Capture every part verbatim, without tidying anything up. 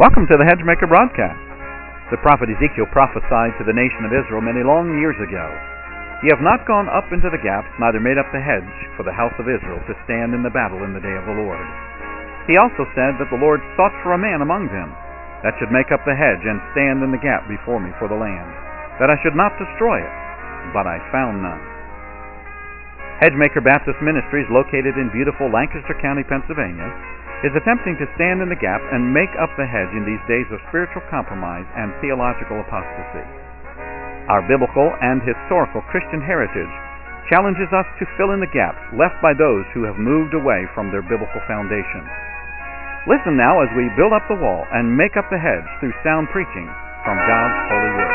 Welcome to the Hedgemaker broadcast. The prophet Ezekiel prophesied to the nation of Israel many long years ago. Ye have not gone up into the gaps, neither made up the hedge for the house of Israel to stand in the battle in the day of the Lord. He also said that the Lord sought for a man among them, that should make up the hedge and stand in the gap before me for the land, that I should not destroy it, but I found none. Hedgemaker Baptist Ministries, located in beautiful Lancaster County, Pennsylvania, is attempting to stand in the gap and make up the hedge in these days of spiritual compromise and theological apostasy. Our biblical and historical Christian heritage challenges us to fill in the gaps left by those who have moved away from their biblical foundation. Listen now as we build up the wall and make up the hedge through sound preaching from God's holy word.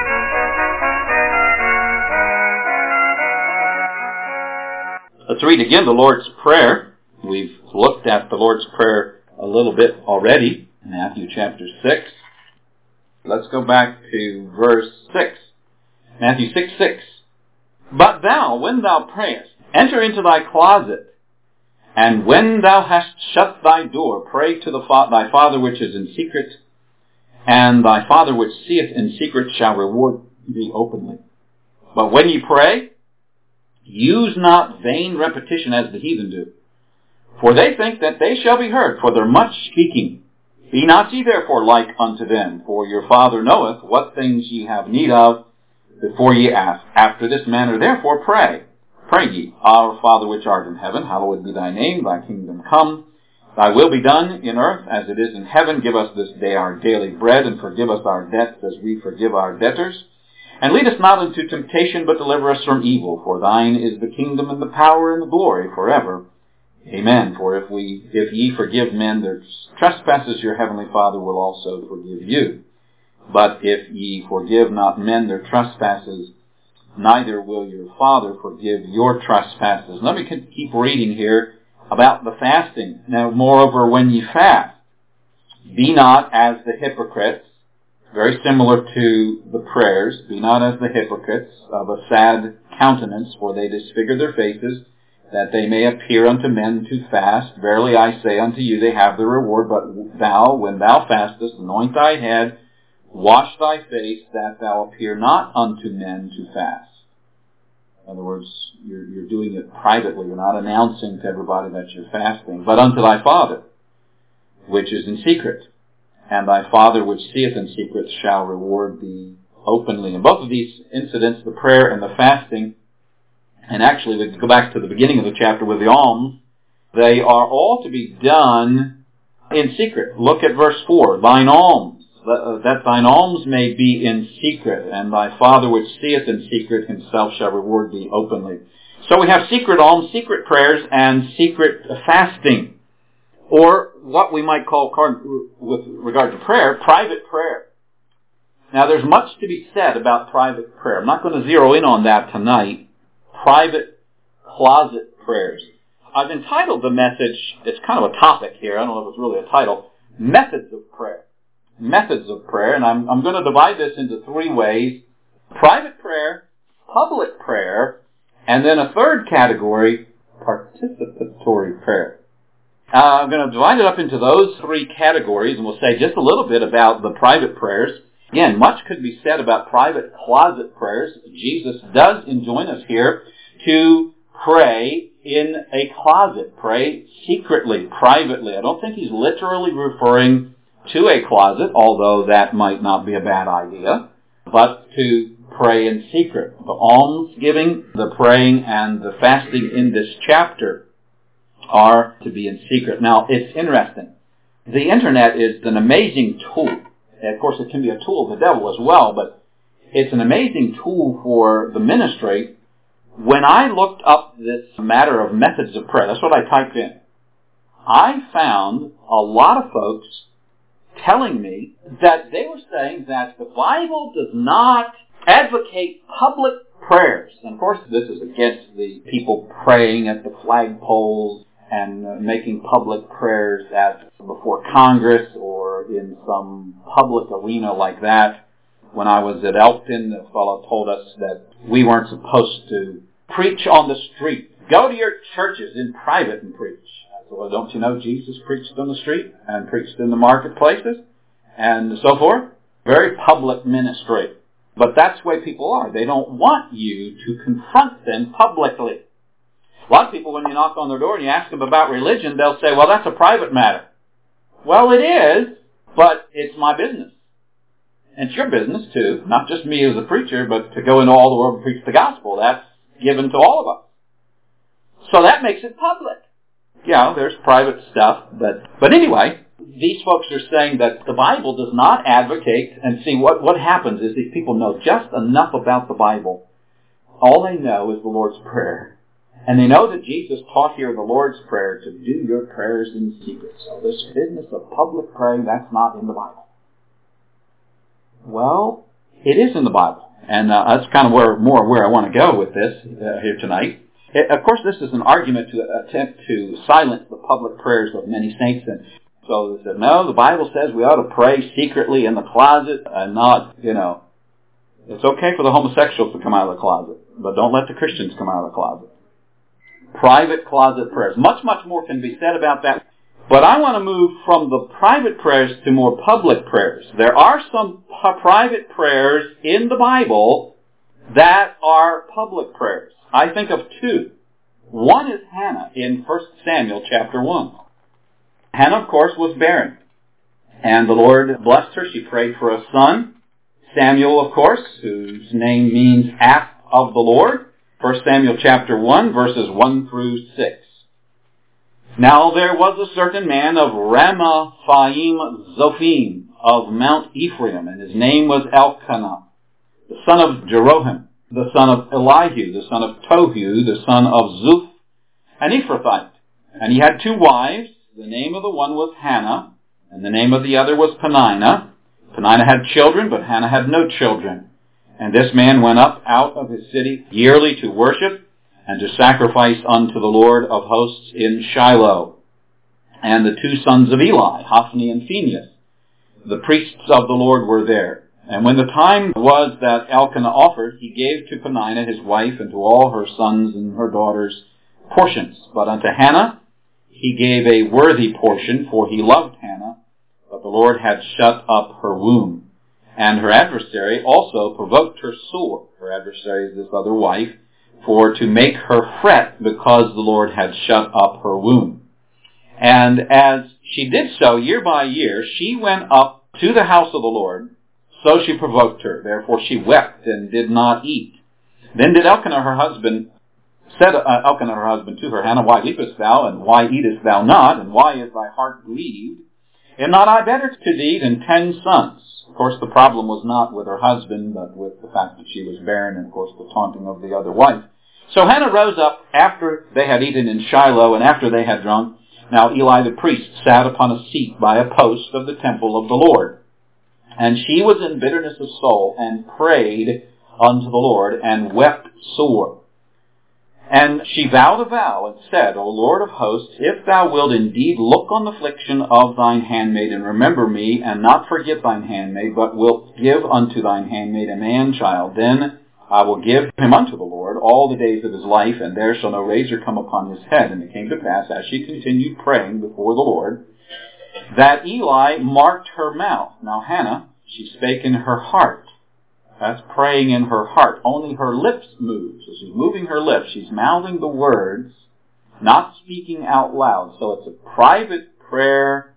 Let's read again the Lord's Prayer. We've looked at the Lord's Prayer a little bit already, Matthew chapter six. Let's go back to verse six. Matthew six six. But thou, when thou prayest, enter into thy closet, and when thou hast shut thy door, pray to the fa- thy Father which is in secret, and thy Father which seeth in secret shall reward thee openly. But when ye pray, use not vain repetition as the heathen do, for they think that they shall be heard for their much speaking. Be not ye therefore like unto them, for your Father knoweth what things ye have need of before ye ask. After this manner therefore pray. Pray ye, Our Father which art in heaven, hallowed be thy name, thy kingdom come. Thy will be done in earth as it is in heaven. Give us this day our daily bread, and forgive us our debts as we forgive our debtors. And lead us not into temptation, but deliver us from evil. For thine is the kingdom and the power and the glory forever. Amen. For if we, if ye forgive men their trespasses, your heavenly Father will also forgive you. But if ye forgive not men their trespasses, neither will your Father forgive your trespasses. Let me keep reading here about the fasting. Now, moreover, when ye fast, be not as the hypocrites, very similar to the prayers, be not as the hypocrites of a sad countenance, for they disfigure their faces, that they may appear unto men to fast. Verily I say unto you, they have their reward. But thou, when thou fastest, anoint thy head, wash thy face, that thou appear not unto men to fast. In other words, you're, you're doing it privately. You're not announcing to everybody that you're fasting. But unto thy Father, which is in secret. And thy Father, which seeth in secret, shall reward thee openly. In both of these incidents, the prayer and the fasting, and actually, we can go back to the beginning of the chapter with the alms. They are all to be done in secret. Look at verse four. Thine alms, that thine alms may be in secret, and thy Father which seeth in secret himself shall reward thee openly. So we have secret alms, secret prayers, and secret fasting. Or what we might call, with regard to prayer, private prayer. Now there's much to be said about private prayer. I'm not going to zero in on that tonight. Private closet prayers. I've entitled the message, it's kind of a topic here, I don't know if it's really a title, Methods of Prayer. Methods of Prayer, and I'm, I'm going to divide this into three ways. Private prayer, public prayer, and then a third category, participatory prayer. Uh, I'm going to divide it up into those three categories, and we'll say just a little bit about the private prayers. Again, much could be said about private closet prayers. Jesus does enjoin us here to pray in a closet, pray secretly, privately. I don't think he's literally referring to a closet, although that might not be a bad idea, but to pray in secret. The almsgiving, the praying, and the fasting in this chapter are to be in secret. Now, it's interesting. The internet is an amazing tool. Of course, it can be a tool of the devil as well, but it's an amazing tool for the ministry. When I looked up this matter of methods of prayer, that's what I typed in, I found a lot of folks telling me that they were saying that the Bible does not advocate public prayers. And of course, this is against the people praying at the flagpoles and uh, making public prayers at before Congress or in some public arena like that. When I was at Elkton, a fellow told us that we weren't supposed to preach on the street. Go to your churches in private and preach. I said, well, don't you know Jesus preached on the street and preached in the marketplaces? and so forth. Very public ministry. But that's the way people are. They don't want you to confront them publicly. A lot of people, when you knock on their door and you ask them about religion, they'll say, well, that's a private matter. Well, it is, but it's my business. And it's your business, too. Not just me as a preacher, but to go into all the world and preach the gospel. That's given to all of us. So that makes it public. Yeah, there's private stuff, but but anyway, these folks are saying that the Bible does not advocate, and see, what, what happens is these people know just enough about the Bible. All they know is the Lord's Prayer. And they know that Jesus taught here the Lord's Prayer to do your prayers in secret. So this business of public praying, that's not in the Bible. Well, it is in the Bible. And uh, that's kind of where more where I want to go with this uh, here tonight. It, of course, this is an argument to attempt to silence the public prayers of many saints. And so they said, no, the Bible says we ought to pray secretly in the closet and not, you know, it's okay for the homosexuals to come out of the closet, but don't let the Christians come out of the closet. Private closet prayers. Much, much more can be said about that. But I want to move from the private prayers to more public prayers. There are some p- private prayers in the Bible that are public prayers. I think of two. One is Hannah in First Samuel chapter one. Hannah, of course, was barren. And the Lord blessed her. She prayed for a son. Samuel, of course, whose name means act of the Lord. First Samuel chapter one, verses one through six. Now there was a certain man of Ramathaim Zophim of Mount Ephraim, and his name was Elkanah, the son of Jeroham, the son of Elihu, the son of Tohu, the son of Zuph, an Ephrathite. And he had two wives. The name of the one was Hannah, and the name of the other was Peninnah. Peninnah had children, but Hannah had no children. And this man went up out of his city yearly to worship and to sacrifice unto the Lord of hosts in Shiloh. And the two sons of Eli, Hophni and Phinehas, the priests of the Lord, were there. And when the time was that Elkanah offered, he gave to Peninnah his wife and to all her sons and her daughters portions. But unto Hannah he gave a worthy portion, for he loved Hannah, but the Lord had shut up her womb. And her adversary also provoked her sore. Her adversary is this other wife, for to make her fret because the Lord had shut up her womb. And as she did so year by year, she went up to the house of the Lord, so she provoked her. Therefore she wept and did not eat. Then did Elkanah her husband, said uh, Elkanah her husband to her, Hannah, why weepest thou, and why eatest thou not, and why is thy heart grieved? Am not I better to thee than ten sons? Of course, the problem was not with her husband, but with the fact that she was barren, and of course the taunting of the other wife. So Hannah rose up after they had eaten in Shiloh, and after they had drunk. Now Eli the priest sat upon a seat by a post of the temple of the Lord. And she was in bitterness of soul, and prayed unto the Lord, and wept sore. And she vowed a vow, and said, O Lord of hosts, if thou wilt indeed look on the affliction of thine handmaid, and remember me, and not forget thine handmaid, but wilt give unto thine handmaid a man-child, then I will give him unto the Lord all the days of his life, and there shall no razor come upon his head. And it came to pass, as she continued praying before the Lord, that Eli marked her mouth. Now Hannah, she spake in her heart. That's praying in her heart. Only her lips move. So she's moving her lips. She's mouthing the words, not speaking out loud. So it's a private prayer,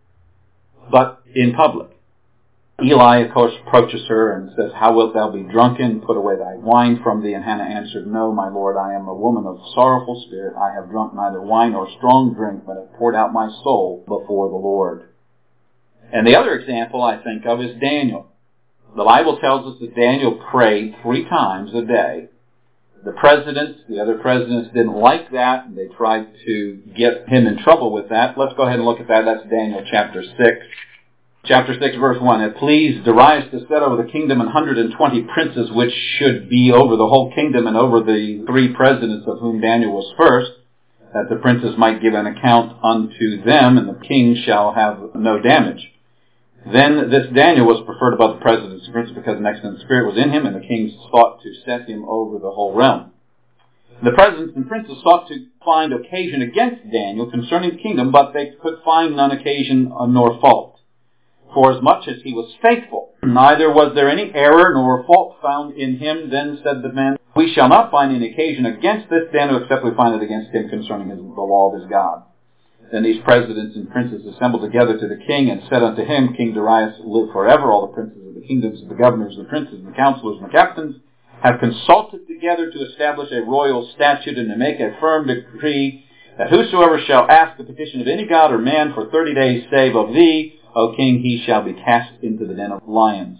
but in public. Eli, of course, approaches her and says, How wilt thou be drunken? Put away thy wine from thee. And Hannah answered, No, my Lord, I am a woman of sorrowful spirit. I have drunk neither wine nor strong drink, but have poured out my soul before the Lord. And the other example I think of is Daniel. The Bible tells us that Daniel prayed three times a day. The presidents, the other presidents didn't like that, and they tried to get him in trouble with that. Let's go ahead and look at that. That's Daniel chapter six. Chapter six, verse one. It pleased Darius to set over the kingdom an hundred and twenty princes, which should be over the whole kingdom and over the three presidents, of whom Daniel was first, that the princes might give an account unto them, and the king shall have no damage. Then this Daniel was preferred above the presidents and princes, because an excellent spirit was in him, and the king sought to set him over the whole realm. The presidents and princes sought to find occasion against Daniel concerning the kingdom, but they could find none occasion nor fault. forasmuch as he was faithful. Neither was there any error nor fault found in him. Then said the men, we shall not find any occasion against this Daniel, except we find it against him concerning his, the law of his God. Then these presidents and princes assembled together to the king, and said unto him, King Darius, live forever. All the princes of the kingdoms, the governors, the princes, and the counselors, and the captains have consulted together to establish a royal statute, and to make a firm decree, that whosoever shall ask the petition of any god or man for thirty days, save of thee, O king, he shall be cast into the den of lions.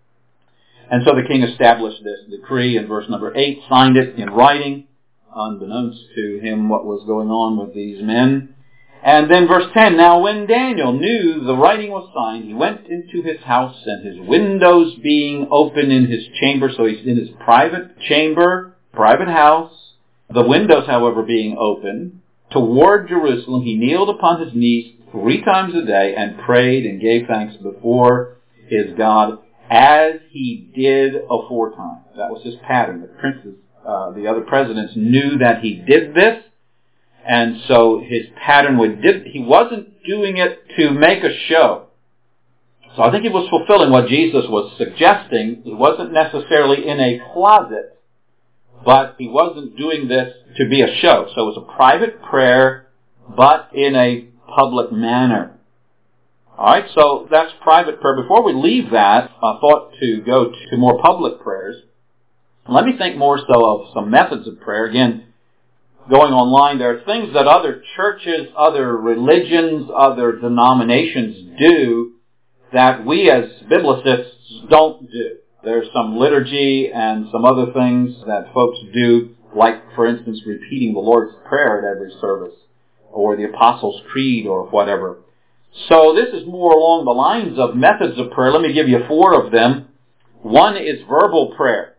And so the king established this decree in verse number eight, signed it in writing, unbeknownst to him what was going on with these men. And then verse ten, now when Daniel knew the writing was signed, he went into his house, and his windows being open in his chamber, so he's in his private chamber, private house, the windows, however, being open, toward Jerusalem, he kneeled upon his knees three times a day, and prayed and gave thanks before his God, as he did aforetime. That was his pattern. The princes, uh, the other presidents knew that he did this, and so his pattern would did, he wasn't doing it to make a show. So I think he was fulfilling what Jesus was suggesting. He wasn't necessarily in a closet, but he wasn't doing this to be a show. So it was a private prayer, but in a public manner. Alright, so that's private prayer. Before we leave that, I thought to go to more public prayers. Let me think more so of some methods of prayer. Again, going online, there are things that other churches, other religions, other denominations do that we as biblicists don't do. There's some liturgy and some other things that folks do, like, for instance, repeating the Lord's Prayer at every service, or the Apostles' Creed, or whatever. So this is more along the lines of methods of prayer. Let me give you four of them. One is verbal prayer.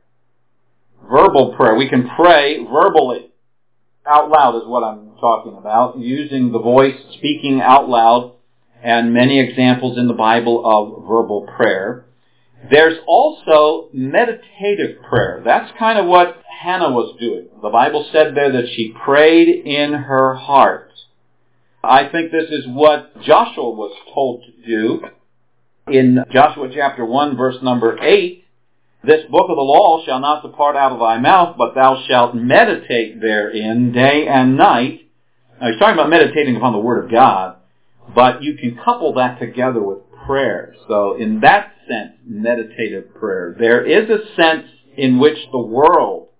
Verbal prayer. We can pray verbally. Out loud is what I'm talking about, using the voice, speaking out loud, and many examples in the Bible of verbal prayer. There's also meditative prayer. That's kind of what Hannah was doing. The Bible said there that she prayed in her heart. I think this is what Joshua was told to do. In Joshua chapter one, verse number eight, this book of the law shall not depart out of thy mouth, but thou shalt meditate therein day and night. Now he's talking about meditating upon the Word of God, but you can couple that together with prayer. So in that sense, meditative prayer. There is a sense in which the world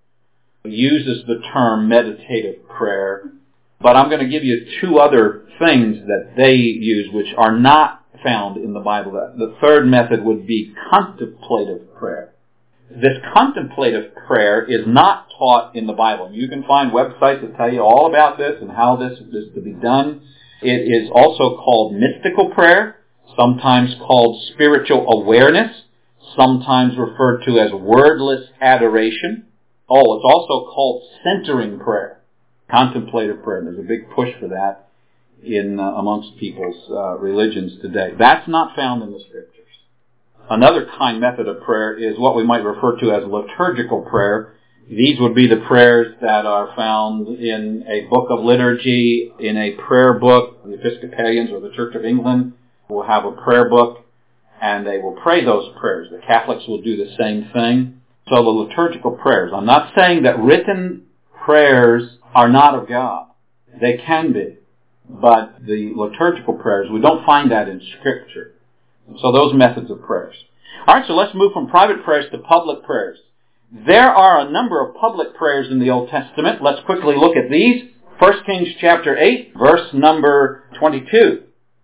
uses the term meditative prayer, but I'm going to give you two other things that they use which are not found in the Bible. The third method would be contemplative prayer. This contemplative prayer is not taught in the Bible. You can find websites that tell you all about this and how this is to be done. It is also called mystical prayer, sometimes called spiritual awareness, sometimes referred to as wordless adoration. Oh, it's also called centering prayer, contemplative prayer. There's a big push for that in uh, amongst people's uh, religions today. That's not found in the Scriptures. Another kind method of prayer is what we might refer to as liturgical prayer. These would be the prayers that are found in a book of liturgy, in a prayer book. The Episcopalians or the Church of England will have a prayer book, and they will pray those prayers. The Catholics will do the same thing. So the liturgical prayers. I'm not saying that written prayers are not of God. They can be. But the liturgical prayers, we don't find that in Scripture. So those methods of prayers. All right, so let's move from private prayers to public prayers. There are a number of public prayers in the Old Testament. Let's quickly look at these. First Kings chapter eight, verse number twenty-two.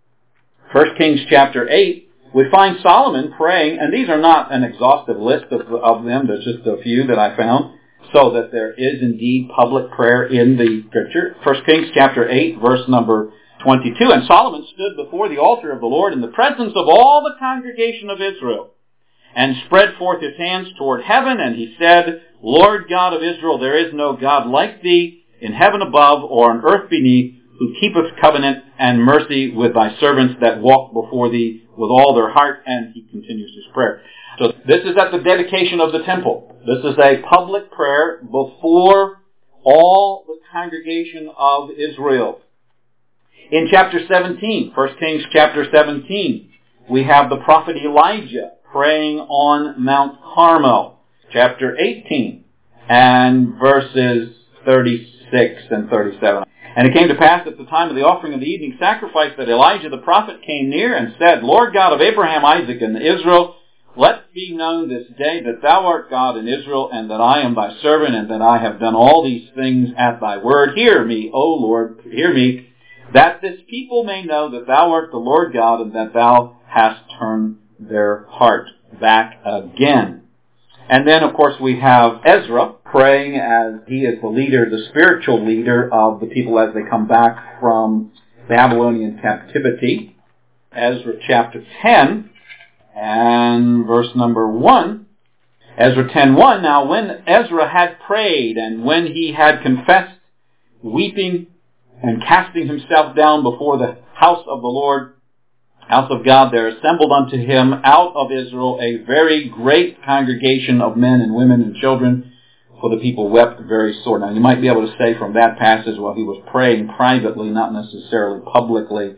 First Kings chapter eight, we find Solomon praying, and these are not an exhaustive list of, of them, there's just a few that I found, so that there is indeed public prayer in the Scripture. First Kings chapter eight, verse number twenty-two. And Solomon stood before the altar of the Lord in the presence of all the congregation of Israel, and spread forth his hands toward heaven, and he said, Lord God of Israel, there is no God like thee in heaven above or on earth beneath, who keepeth covenant and mercy with thy servants that walk before thee with all their heart. And he continues his prayer. So this is at the dedication of the temple. This is a public prayer before all the congregation of Israel. In chapter seventeen, First Kings chapter seventeen, we have the prophet Elijah praying on Mount Carmel, chapter eighteen, and verses thirty-six and thirty-seven. And it came to pass at the time of the offering of the evening sacrifice that Elijah the prophet came near and said, Lord God of Abraham, Isaac, and Israel, let it be known this day that thou art God in Israel, and that I am thy servant, and that I have done all these things at thy word. Hear me, O Lord, hear me, that this people may know that thou art the Lord God, and that thou hast turned their heart back again. And then, of course, we have Ezra praying as he is the leader, the spiritual leader of the people as they come back from Babylonian captivity. Ezra chapter ten and verse number one. Ezra ten one. Now when Ezra had prayed and when he had confessed, weeping and casting himself down before the house of the Lord, house of God, there assembled unto him out of Israel a very great congregation of men and women and children, for the people wept very sore. Now you might be able to say from that passage, well, he was praying privately, not necessarily publicly.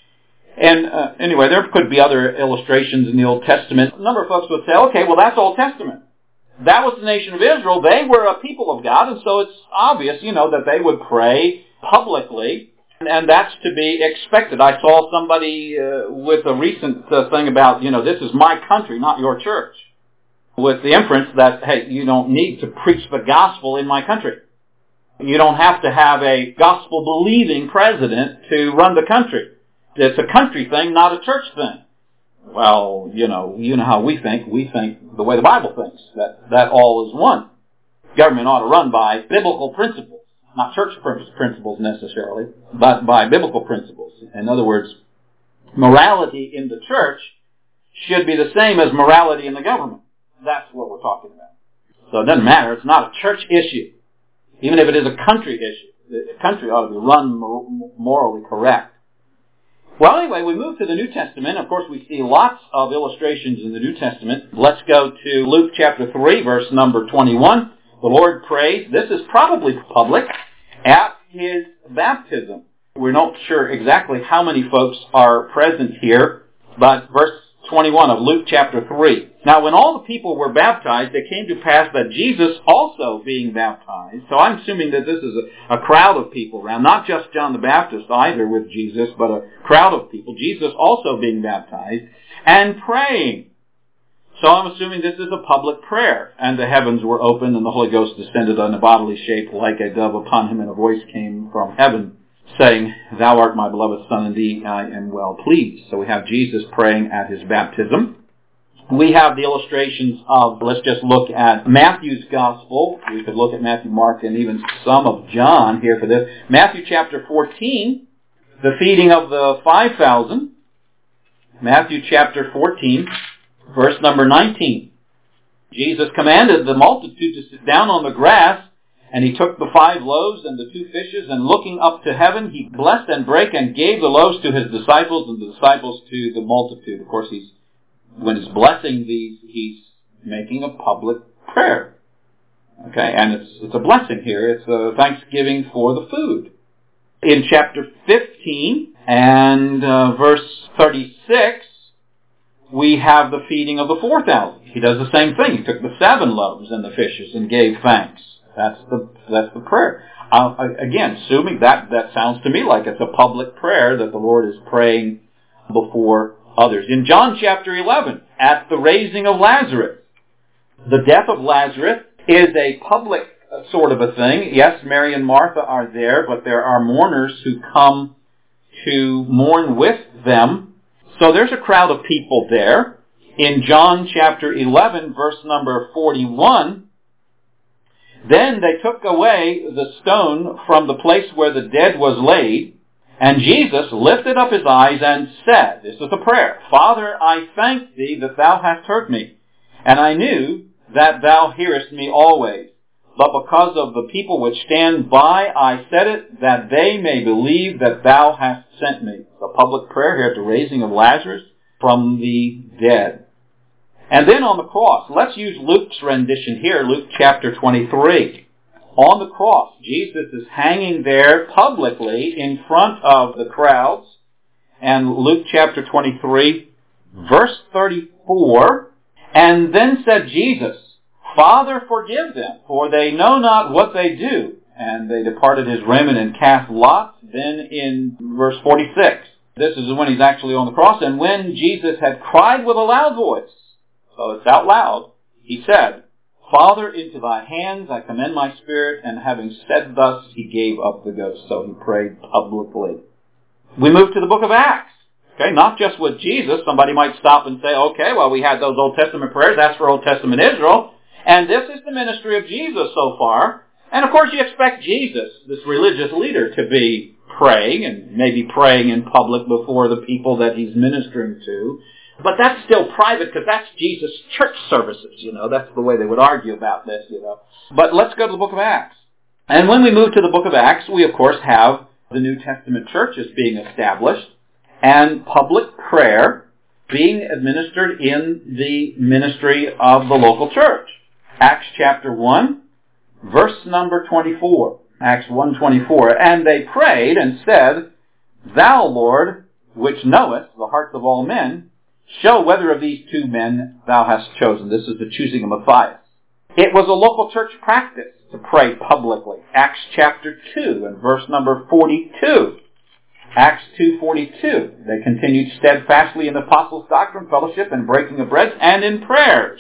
And uh, anyway, there could be other illustrations in the Old Testament. A number of folks would say, okay, well, that's Old Testament. That was the nation of Israel. They were a people of God, and so it's obvious, you know, that they would pray publicly. And that's to be expected. I saw somebody uh, with a recent uh, thing about, you know, this is my country, not your church. With the inference that, hey, you don't need to preach the gospel in my country. You don't have to have a gospel-believing president to run the country. It's a country thing, not a church thing. Well, you know, you know how we think. We think the way the Bible thinks, that, that all is one. Government ought to run by biblical principles. Not church principles necessarily, but by biblical principles. In other words, morality in the church should be the same as morality in the government. That's what we're talking about. So it doesn't matter. It's not a church issue. Even if it is a country issue. The country ought to be run morally correct. Well, anyway, we move to the New Testament. Of course, we see lots of illustrations in the New Testament. Let's go to Luke chapter three, verse number twenty-one. The Lord prays, this is probably public, at his baptism. We're not sure exactly how many folks are present here, but verse twenty-one of Luke chapter three. Now when all the people were baptized, it came to pass that Jesus also being baptized, so I'm assuming that this is a, a crowd of people around, not just John the Baptist either with Jesus, but a crowd of people, Jesus also being baptized, and praying. So I'm assuming this is a public prayer. And the heavens were opened, and the Holy Ghost descended in a bodily shape like a dove upon him, and a voice came from heaven, saying, Thou art my beloved Son, in thee I am well pleased. So we have Jesus praying at his baptism. We have the illustrations of, let's just look at Matthew's Gospel. We could look at Matthew, Mark, and even some of John here for this. Matthew chapter fourteen, the feeding of the five thousand. Matthew chapter fourteen. Verse number nineteen. Jesus commanded the multitude to sit down on the grass, and he took the five loaves and the two fishes, and looking up to heaven, he blessed and brake and gave the loaves to his disciples, and the disciples to the multitude. Of course, he's when he's blessing these, he's making a public prayer. Okay, and it's it's a blessing here. It's a thanksgiving for the food. In chapter fifteen and uh, verse thirty-six, we have the feeding of the four thousand. He does the same thing. He took the seven loaves and the fishes and gave thanks. That's the that's the prayer. Uh, again, assuming that, that sounds to me like it's a public prayer that the Lord is praying before others. In John chapter eleven, at the raising of Lazarus, the death of Lazarus is a public sort of a thing. Yes, Mary and Martha are there, but there are mourners who come to mourn with them. So there's a crowd of people there. In John chapter eleven, verse number forty-one, then they took away the stone from the place where the dead was laid, and Jesus lifted up his eyes and said, this is a prayer, Father, I thank thee that thou hast heard me, and I knew that thou hearest me always. But because of the people which stand by, I said it, that they may believe that thou hast sent me. It's a public prayer here at the raising of Lazarus from the dead. And then on the cross, let's use Luke's rendition here, Luke chapter twenty-three. On the cross, Jesus is hanging there publicly in front of the crowds. And Luke chapter twenty-three, Verse thirty-four, and then said Jesus, Father, forgive them, for they know not what they do. And they departed his raiment and cast lots. Then in verse forty-six, this is when he's actually on the cross. And when Jesus had cried with a loud voice, so it's out loud, he said, Father, into thy hands I commend my spirit. And having said thus, he gave up the ghost. So he prayed publicly. We move to the book of Acts. Okay, not just with Jesus. Somebody might stop and say, okay, well, we had those Old Testament prayers. That's for Old Testament Israel. And this is the ministry of Jesus so far. And of course you expect Jesus, this religious leader, to be praying, and maybe praying in public before the people that he's ministering to. But that's still private, because that's Jesus' church services, you know. That's the way they would argue about this, you know. But let's go to the book of Acts. And when we move to the book of Acts, we of course have the New Testament churches being established, and public prayer being administered in the ministry of the local church. Acts chapter one, verse number twenty-four. Acts one twenty-four. And they prayed and said, Thou, Lord, which knowest the hearts of all men, show whether of these two men thou hast chosen. This is the choosing of Matthias. It was a local church practice to pray publicly. Acts chapter two and verse number forty-two. Acts two forty-two. They continued steadfastly in the apostles' doctrine, fellowship, and breaking of bread, and in prayers.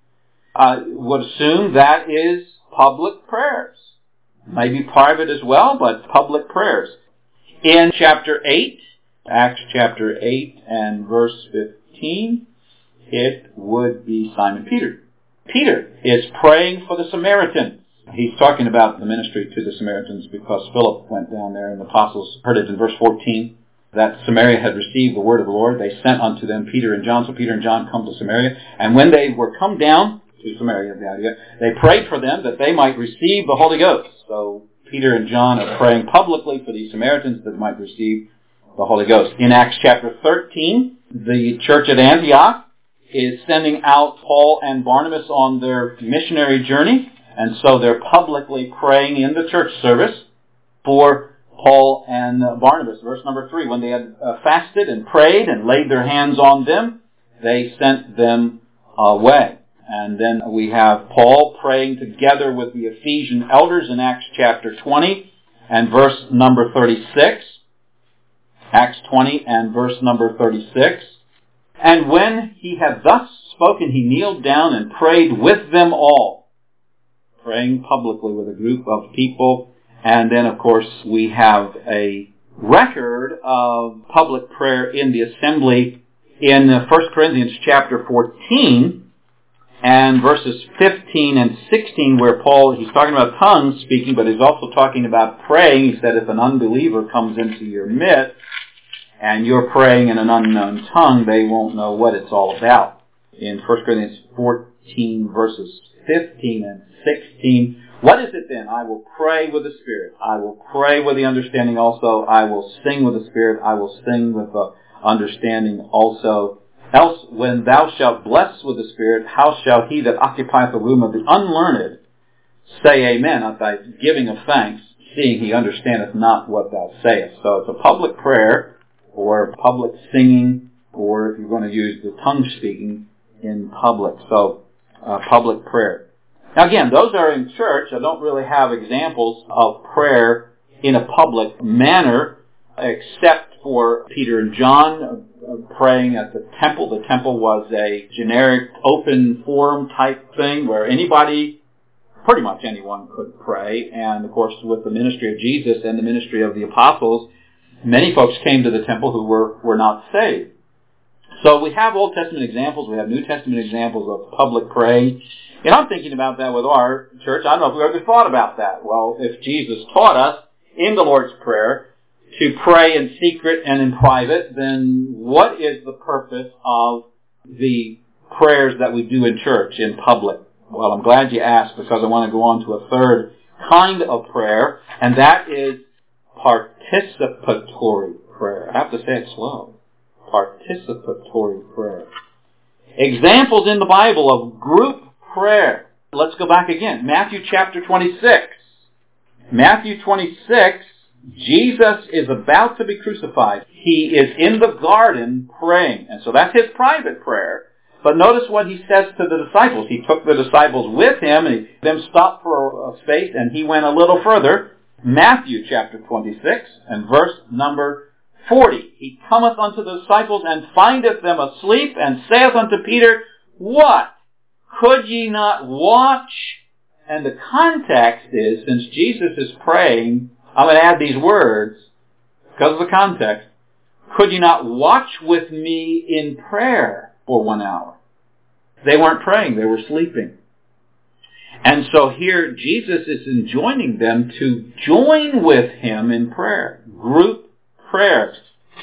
I uh, would assume that is public prayers. Maybe private as well, but public prayers. In chapter eight, Acts chapter eight and verse fifteen, it would be Simon Peter. Peter is praying for the Samaritans. He's talking about the ministry to the Samaritans because Philip went down there and the apostles heard it in verse fourteen, that Samaria had received the word of the Lord. They sent unto them Peter and John. So Peter and John come to Samaria. And when they were come down to Samaria, the idea, they prayed for them that they might receive the Holy Ghost. So Peter and John are praying publicly for these Samaritans that might receive the Holy Ghost. In Acts chapter thirteen, the church at Antioch is sending out Paul and Barnabas on their missionary journey. And so they're publicly praying in the church service for Paul and Barnabas. Verse number three, when they had uh, fasted and prayed and laid their hands on them, they sent them away. And then we have Paul praying together with the Ephesian elders in Acts chapter twenty and verse number thirty-six. Acts twenty and verse number thirty-six. And when he had thus spoken, he kneeled down and prayed with them all. Praying publicly with a group of people. And then, of course, we have a record of public prayer in the assembly in First Corinthians chapter fourteen and verses fifteen and sixteen, where Paul, he's talking about tongues speaking, but he's also talking about praying. He said if an unbeliever comes into your midst and you're praying in an unknown tongue, they won't know what it's all about. In First Corinthians fourteen, verses fifteen and sixteen, what is it then? I will pray with the Spirit. I will pray with the understanding also. I will sing with the Spirit. I will sing with the understanding also. Else, when thou shalt bless with the Spirit, how shall he that occupieth the room of the unlearned say amen at thy giving of thanks, seeing he understandeth not what thou sayest? So it's a public prayer, or public singing, or if you're going to use the tongue speaking, in public. So, uh, public prayer. Now again, those are in church. I don't really have examples of prayer in a public manner, except for Peter and John praying at the temple. The temple was a generic open forum type thing where anybody, pretty much anyone, could pray. And of course, with the ministry of Jesus and the ministry of the apostles, many folks came to the temple who were, were not saved. So we have Old Testament examples, we have New Testament examples of public praying. And I'm thinking about that with our church. I don't know if we've ever thought about that. Well, if Jesus taught us in the Lord's Prayer to pray in secret and in private, then what is the purpose of the prayers that we do in church, in public? Well, I'm glad you asked, because I want to go on to a third kind of prayer, and that is participatory prayer. I have to say it slow. Participatory prayer. Examples in the Bible of group prayer. Let's go back again. Matthew chapter twenty-six. Matthew twenty-six Jesus is about to be crucified. He is in the garden praying. And so that's his private prayer. But notice what he says to the disciples. He took the disciples with him, and he, them stopped for a space, and he went a little further. Matthew chapter twenty-six and verse number forty. He cometh unto the disciples, and findeth them asleep, and saith unto Peter, What? Could ye not watch? And the context is, since Jesus is praying, I'm going to add these words, because of the context, could you not watch with me in prayer for one hour? They weren't praying, they were sleeping. And so here Jesus is enjoining them to join with him in prayer. Group prayer.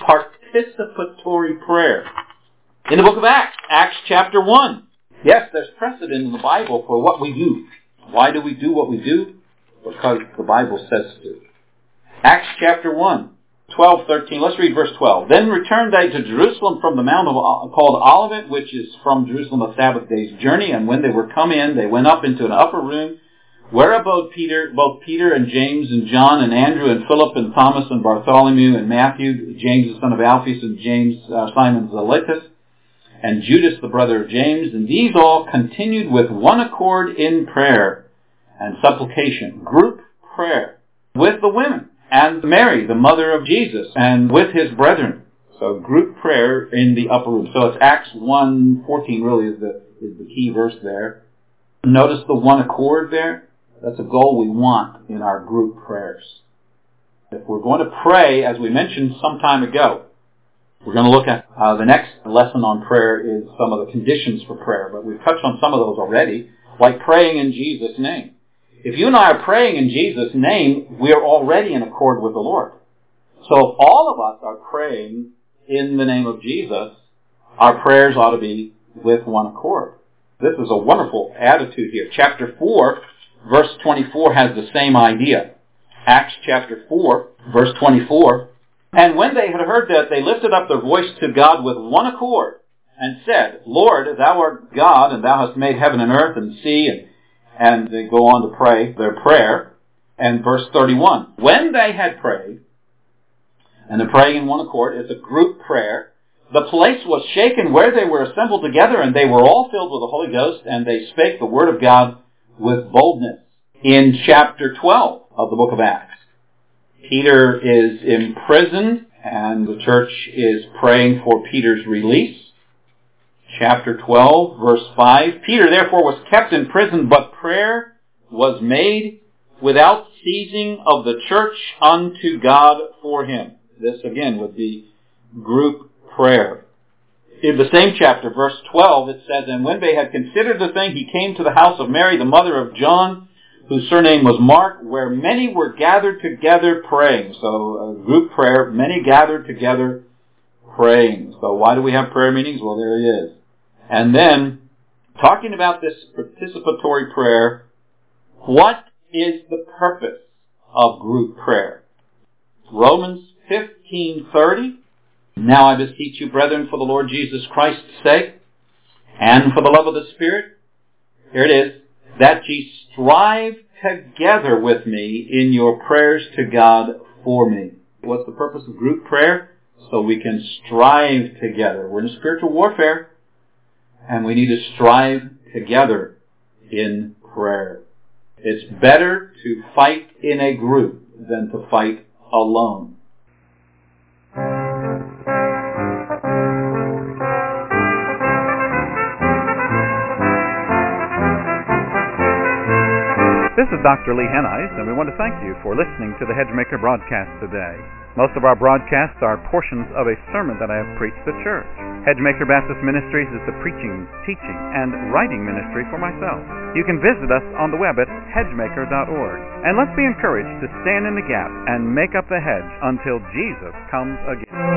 Participatory prayer. In the book of Acts, Acts chapter one. Yes, there's precedent in the Bible for what we do. Why do we do what we do? Because the Bible says to. Acts chapter one, twelve, thirteen. Let's read verse twelve. Then returned they to Jerusalem from the mount of, called Olivet, which is from Jerusalem a Sabbath day's journey. And when they were come in, they went up into an upper room, where abode Peter, both Peter and James and John and Andrew and Philip and Thomas and Bartholomew and Matthew, James the son of Alphaeus and James, uh, Simon Zelotes, and Judas the brother of James. And these all continued with one accord in prayer and supplication. Group prayer with the women. And Mary, the mother of Jesus, and with his brethren. So group prayer in the upper room. So it's Acts one fourteen really is the, is the key verse there. Notice the one accord there. That's a goal we want in our group prayers. If we're going to pray, as we mentioned some time ago, we're going to look at uh, the next lesson on prayer is some of the conditions for prayer. But we've touched on some of those already, like praying in Jesus' name. If you and I are praying in Jesus' name, we are already in accord with the Lord. So if all of us are praying in the name of Jesus, our prayers ought to be with one accord. This is a wonderful attitude here. Chapter four, verse twenty-four has the same idea. Acts chapter four, verse twenty-four. And when they had heard that, they lifted up their voice to God with one accord, and said, Lord, thou art God, and thou hast made heaven and earth and sea, and And they go on to pray their prayer. And verse thirty-one. When they had prayed, and they're praying in one accord, it's a group prayer, the place was shaken where they were assembled together, and they were all filled with the Holy Ghost, and they spake the word of God with boldness. In chapter twelve of the book of Acts, Peter is imprisoned, and the church is praying for Peter's release. Chapter twelve, verse five. Peter therefore was kept in prison, but prayer was made without ceasing of the church unto God for him. This again would be group prayer. In the same chapter, verse twelve, it says, And when they had considered the thing, he came to the house of Mary, the mother of John, whose surname was Mark, where many were gathered together praying. So uh, group prayer, many gathered together praying. So why do we have prayer meetings? Well, there he is. And then, talking about this participatory prayer, what is the purpose of group prayer? Romans fifteen thirty. Now I beseech you, brethren, for the Lord Jesus Christ's sake, and for the love of the Spirit, here it is, that ye strive together with me in your prayers to God for me. What's the purpose of group prayer? So we can strive together. We're in a spiritual warfare. And we need to strive together in prayer. It's better to fight in a group than to fight alone. This is Doctor Lee Hennies, and we want to thank you for listening to the Hedgemaker broadcast today. Most of our broadcasts are portions of a sermon that I have preached at church. Hedgemaker Baptist Ministries is the preaching, teaching, and writing ministry for myself. You can visit us on the web at hedgemaker dot org. And let's be encouraged to stand in the gap and make up the hedge until Jesus comes again.